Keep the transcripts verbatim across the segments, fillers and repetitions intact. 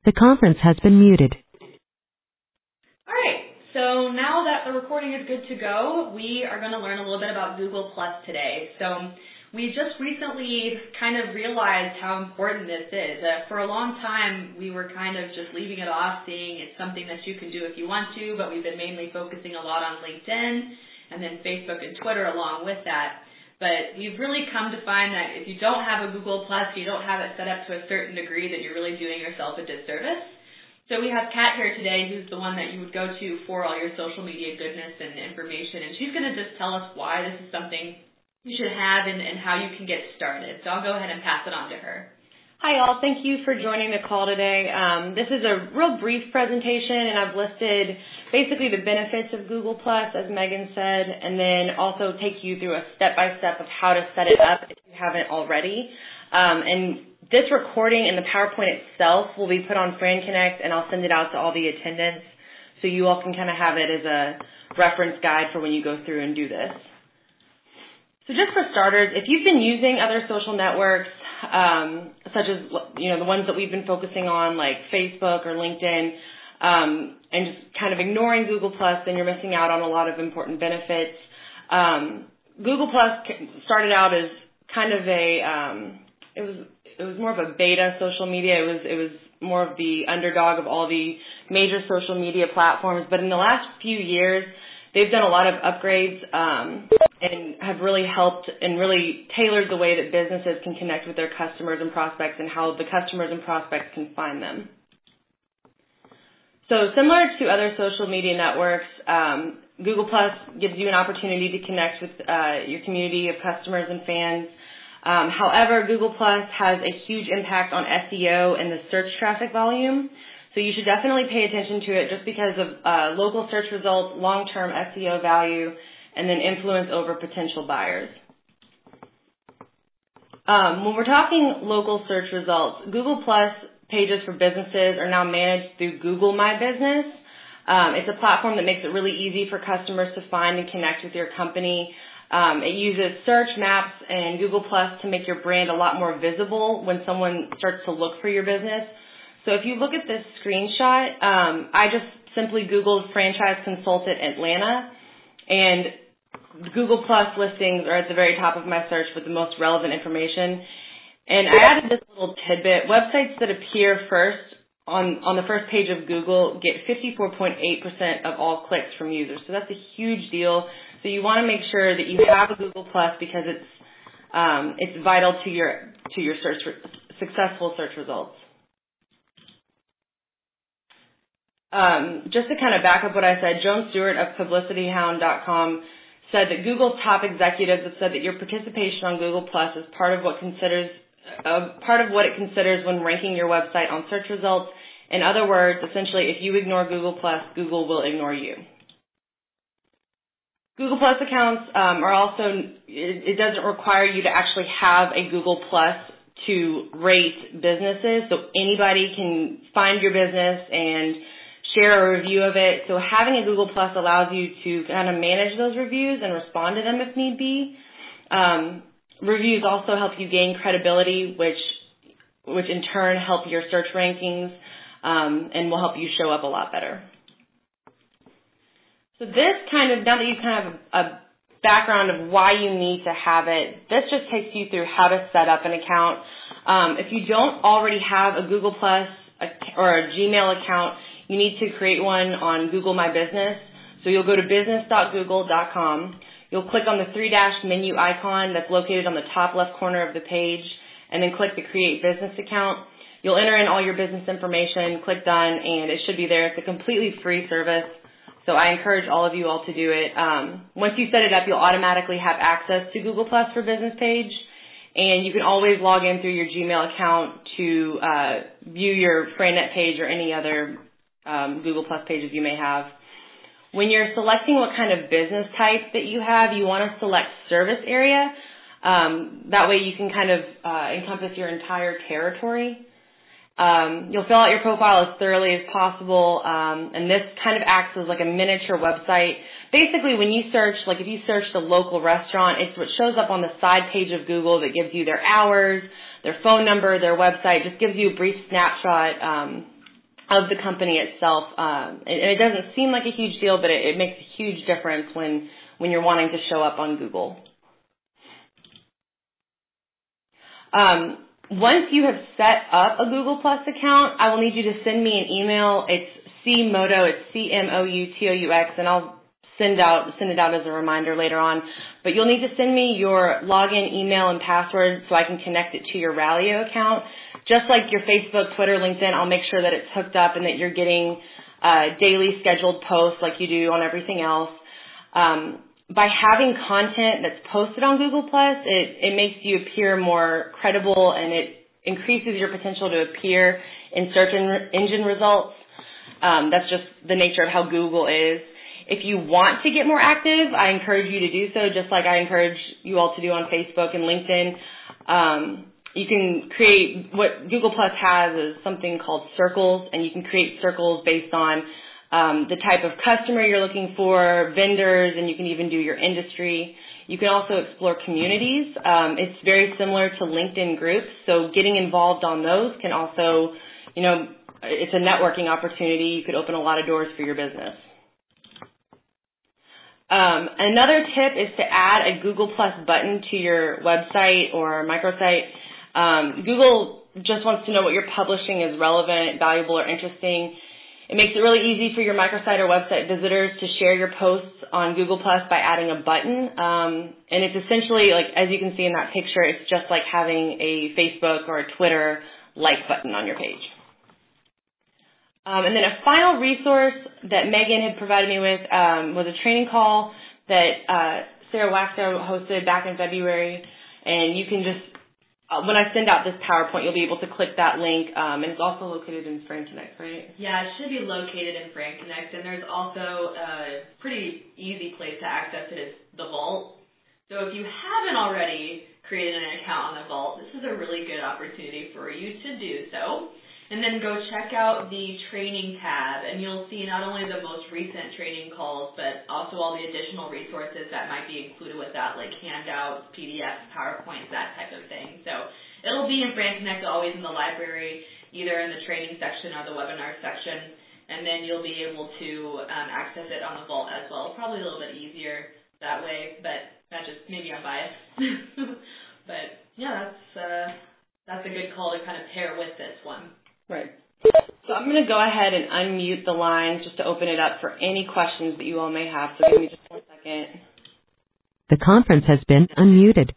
The conference has been muted. All right, so now that the recording is good to go, we are going to learn a little bit about Google Plus today. So we just recently kind of realized how important this is. Uh, for a long time, we were kind of just leaving it off, seeing it's something that you can do if you want to, but we've been mainly focusing a lot on LinkedIn and then Facebook and Twitter along with that. But we've really come to find that if you don't have a Google Plus, you don't have it set up to a certain degree, that you're really doing yourself a disservice. So we have Kat here today, who's the one that you would go to for all your social media goodness and information, and she's going to just tell us why this is something you should have and, and how you can get started. So I'll go ahead and pass it on to her. Hi, all. Thank you for joining the call today. Um, this is a real brief presentation, and I've listed basically the benefits of Google Plus, as Megan said, and then also take you through a step-by-step of how to set it up if you haven't already. Um, and this recording and the PowerPoint itself will be put on FranConnect, and I'll send it out to all the attendants so you all can kind of have it as a reference guide for when you go through and do this. So just for starters, if you've been using other social networks, um, such as, you know, the ones that we've been focusing on, like Facebook or LinkedIn, um, and just kind of ignoring Google Plus, then you're missing out on a lot of important benefits. Um, Google Plus started out as kind of a, um, it was it was more of a beta social media. It was it was more of the underdog of all the major social media platforms. But in the last few years, they've done a lot of upgrades um, and have really helped and really tailored the way that businesses can connect with their customers and prospects and how the customers and prospects can find them. So similar to other social media networks, um, Google Plus gives you an opportunity to connect with uh, your community of customers and fans. Um, however, Google Plus has a huge impact on S E O and the search traffic volume. So you should definitely pay attention to it just because of uh, local search results, long-term S E O value, and then influence over potential buyers. Um, when we're talking local search results, Google Plus pages for businesses are now managed through Google My Business. Um, it's a platform that makes it really easy for customers to find and connect with your company. Um, it uses search, maps, and Google Plus to make your brand a lot more visible when someone starts to look for your business. So if you look at this screenshot, um, I just simply Googled franchise consultant Atlanta, and Google Plus listings are at the very top of my search with the most relevant information. And I added this little tidbit. Websites that appear first on, on the first page of Google get fifty-four point eight percent of all clicks from users. So that's a huge deal. So you want to make sure that you have a Google Plus because it's um, it's vital to your to your search successful search results. Um, just to kind of back up what I said, Joan Stewart of publicity hound dot com said that Google's top executives have said that your participation on Google Plus is part of what considers uh, part of what it considers when ranking your website on search results. In other words, essentially, if you ignore Google Plus, Google will ignore you. Google Plus accounts um, are also, it, it doesn't require you to actually have a Google Plus to rate businesses, so anybody can find your business and share a review of it. So having a Google Plus allows you to kind of manage those reviews and respond to them if need be. Um, reviews also help you gain credibility, which which in turn help your search rankings um, and will help you show up a lot better. So this kind of, now that you kind of have a background of why you need to have it, this just takes you through how to set up an account. Um, if you don't already have a Google Plus or a Gmail account, you need to create one on Google My Business. So you'll go to business dot google dot com. You'll click on the three-dash menu icon that's located on the top left corner of the page, and then click the Create Business Account. You'll enter in all your business information, click Done, and it should be there. It's a completely free service. So I encourage all of you all to do it. Um, once you set it up, you'll automatically have access to Google Plus for Business page, and you can always log in through your Gmail account to uh, view your FranNet page or any other um, Google Plus pages you may have. When you're selecting what kind of business type that you have, you want to select service area. Um, that way you can kind of uh, encompass your entire territory. Um, you'll fill out your profile as thoroughly as possible, um, and this kind of acts as like a miniature website. Basically, when you search, like if you search the local restaurant, it's what shows up on the side page of Google that gives you their hours, their phone number, their website, just gives you a brief snapshot um, of the company itself. Um, and it doesn't seem like a huge deal, but it, it makes a huge difference when, when you're wanting to show up on Google. Um, once you have set up a Google Plus account, I will need you to send me an email. It's CMOUTOX, it's C M O U T O U X, and I'll send out send it out as a reminder later on. But you'll need to send me your login, email, and password so I can connect it to your Rallyo account. Just like your Facebook, Twitter, LinkedIn, I'll make sure that it's hooked up and that you're getting uh, daily scheduled posts like you do on everything else. Um, by having content that's posted on Google Plus, it, it makes you appear more credible and it increases your potential to appear in search engine results. Um, that's just the nature of how Google is. If you want to get more active, I encourage you to do so, just like I encourage you all to do on Facebook and LinkedIn. Um, you can create, what Google Plus has is something called circles, and you can create circles based on um, the type of customer you're looking for, vendors, and you can even do your industry. You can also explore communities. Um, it's very similar to LinkedIn groups, so getting involved on those can also, you know, it's a networking opportunity. You could open a lot of doors for your business. Um, another tip is to add a Google Plus button to your website or microsite. Um, Google just wants to know what you're publishing is relevant, valuable, or interesting. It makes it really easy for your microsite or website visitors to share your posts on Google Plus by adding a button. Um, and it's essentially, like, as you can see in that picture, it's just like having a Facebook or a Twitter like button on your page. Um, and then a final resource that Megan had provided me with um, was a training call that uh, Sarah Waxo hosted back in February. And you can just, uh, when I send out this PowerPoint, you'll be able to click that link. Um, and it's also located in FranConnect, right? Yeah, it should be located in FranConnect. And there's also a pretty easy place to access it. It's the Vault. So if you haven't already created an account on the Vault, this is a really good opportunity for you to do so. And then go check out the training tab, and you'll see not only the most recent training calls, but also all the additional resources that might be included with that, like handouts, P D Fs, PowerPoints, that type of thing. So it'll be in FranConnect, always in the library, either in the training section or the webinar section, and then you'll be able to um, access it on the Vault as well. Probably a little bit easier that way, but that's just maybe I'm biased. But yeah, that's uh, that's a good call to kind of pair with this one. Right. So I'm going to go ahead and unmute the line just to open it up for any questions that you all may have. So give me just one second. The conference has been unmuted.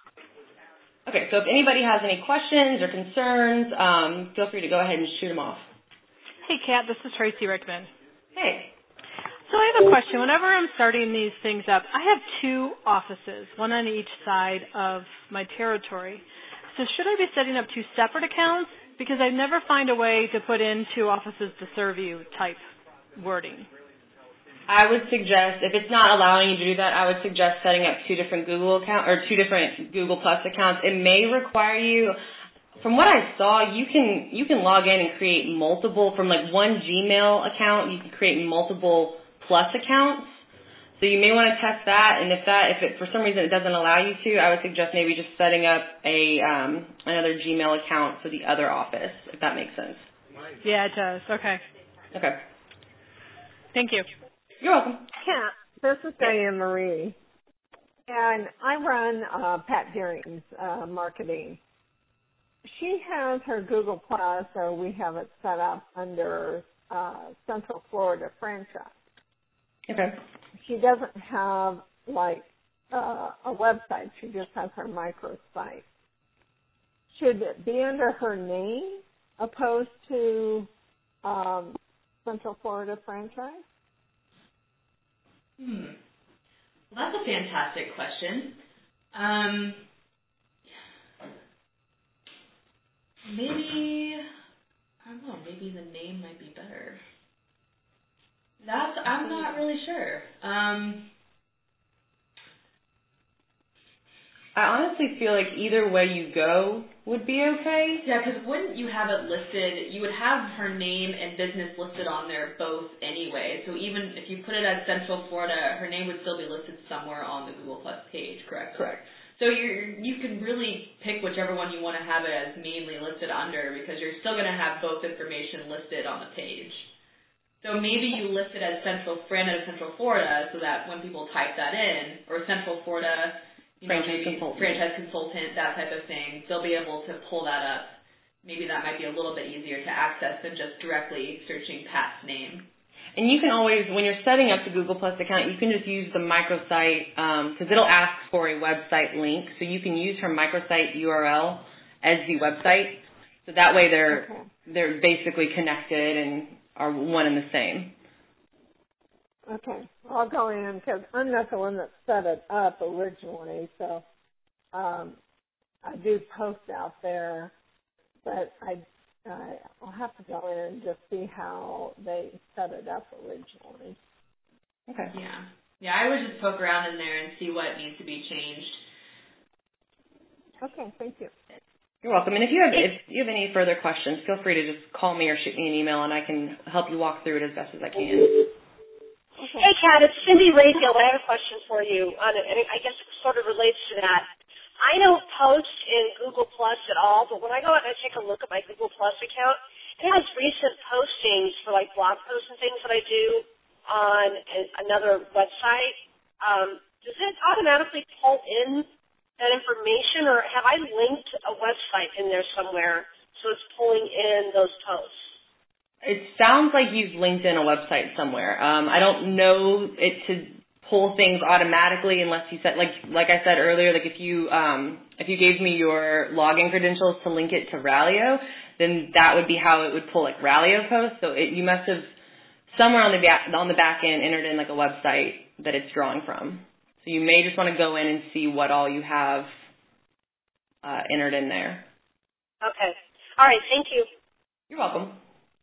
Okay, so if anybody has any questions or concerns, um, feel free to go ahead and shoot them off. Hey, Kat, this is Tracy Rickman. Hey. So I have a question. Whenever I'm starting these things up, I have two offices, one on each side of my territory. So should I be setting up two separate accounts? Because I never find a way to put in two offices to serve you type wording. I would suggest, if it's not allowing you to do that, I would suggest setting up two different Google account or two different Google Plus accounts. It may require you, from what I saw, you can you can log in and create multiple, from like one Gmail account, you can create multiple Plus accounts. So you may want to test that, and if that, if it for some reason it doesn't allow you to, I would suggest maybe just setting up a um, another Gmail account for the other office, if that makes sense. Yeah, it does. Okay. Okay. Thank you. You're welcome. Kat, this is Diane Marie, and I run uh, Pat Deering's uh, marketing. She has her Google Plus, so we have it set up under uh, Central Florida franchise. Okay. She doesn't have, like, uh, a website. She just has her microsite. Should it be under her name opposed to um, Central Florida franchise? Hmm. Well, that's a fantastic question. Um, maybe, I don't know, maybe the name might be better. That's, I'm not really sure. Um, I honestly feel like either way you go would be okay. Yeah, because wouldn't you have it listed, you would have her name and business listed on there both anyway. So even if you put it as Central Florida, her name would still be listed somewhere on the Google Plus page, correct? Correct. So you're, you can really pick whichever one you want to have it as mainly listed under because you're still going to have both information listed on the page. So maybe you list it as Central Branded Central Florida so that when people type that in, or Central Florida, you know, franchise maybe consultant. franchise consultant, that type of thing, they'll be able to pull that up. Maybe that might be a little bit easier to access than just directly searching Pat's name. And you can always, when you're setting up the Google Plus account, you can just use the microsite because um, it'll ask for a website link. So you can use her microsite U R L as the website. So that way they're okay. they're basically connected and are one and the same. Okay. I'll go in because I'm not the one that set it up originally. So um, I do post out there, but I Uh, I'll have to go in and just see how they set it up originally. Okay. Yeah. Yeah, I would just poke around in there and see what needs to be changed. Okay, thank you. You're welcome. And if you have if you have any further questions, feel free to just call me or shoot me an email, and I can help you walk through it as best as I can. Okay. Hey, Kat, it's Cindy Rayfield. I have a question for you, on it, and I guess it sort of relates to that. I don't post in Google Plus at all, but when I go out and I take a look at my Google Plus account, it has recent postings for like blog posts and things that I do on another website. Um, does it automatically pull in that information, or have I linked a website in there somewhere so it's pulling in those posts? It sounds like you've linked in a website somewhere. Um, I don't know it to pull things automatically unless you said, like like I said earlier, like if you um, if you gave me your login credentials to link it to Ralio, then that would be how it would pull like Ralio posts. So it, you must have somewhere on the back on the back end entered in like a website that it's drawing from. So you may just want to go in and see what all you have uh, entered in there. Okay. All right. Thank you. You're welcome.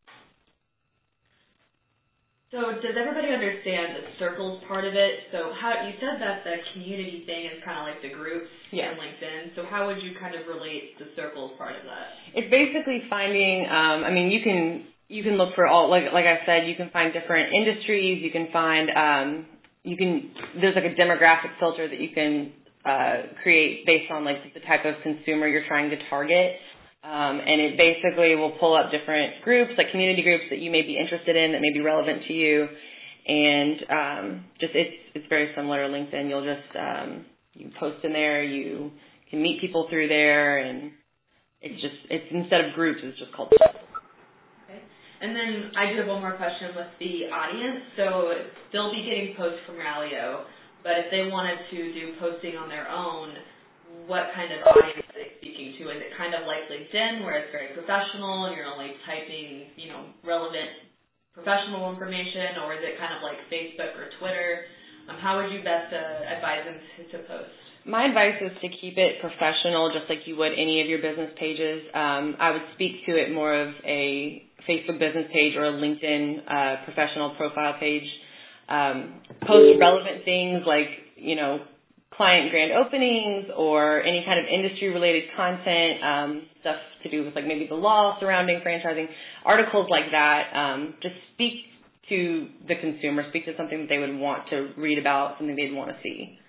So does everybody understand the circles part of it? So how you said that the community thing is kind of like the groups yeah. in LinkedIn. So how would you kind of relate the circles part of that? It's basically finding. Um, I mean, you can you can look for all like like I said, you can find different industries. You can find um, you can there's like a demographic filter that you can uh, create based on like the type of consumer you're trying to target. Um, and it basically will pull up different groups, like community groups that you may be interested in that may be relevant to you. And um, just it's it's very similar to LinkedIn. You'll just um, you post in there, you can meet people through there, and it's just it's instead of groups, it's just called. Okay. And then I do have one more question with the audience. So they'll be getting posts from Ralio, but if they wanted to do posting on their own, what kind of audience are they speaking to? Is it kind of like LinkedIn where it's very professional and you're only typing, you know, relevant professional information, or is it kind of like Facebook or Twitter? Um, how would you best uh, advise them to, to post? My advice is to keep it professional, just like you would any of your business pages. Um, I would speak to it more of a Facebook business page or a LinkedIn uh, professional profile page. Um, post relevant things like, you know, client grand openings or any kind of industry-related content, um, stuff to do with like maybe the law surrounding franchising, articles like that. Um, just speak to the consumer, speak to something that they would want to read about, something they'd want to see.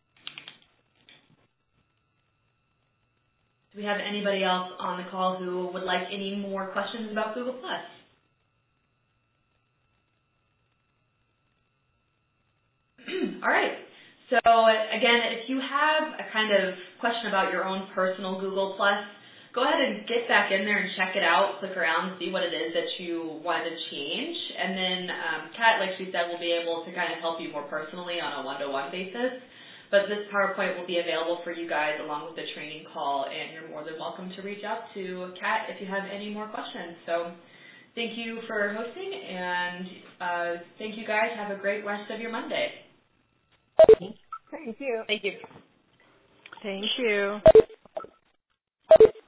Do we have anybody else on the call who would like any more questions about Google Plus? All right. So again, if you have a kind of question about your own personal Google Plus, go ahead and get back in there and check it out, click around, see what it is that you wanted to change. And then um, Kat, like she said, will be able to kind of help you more personally on a one-to-one basis. But this PowerPoint will be available for you guys along with the training call, and you're more than welcome to reach out to Kat if you have any more questions. So thank you for hosting, and uh, thank you guys. Have a great rest of your Monday. Thank you. Thank you. Thank you.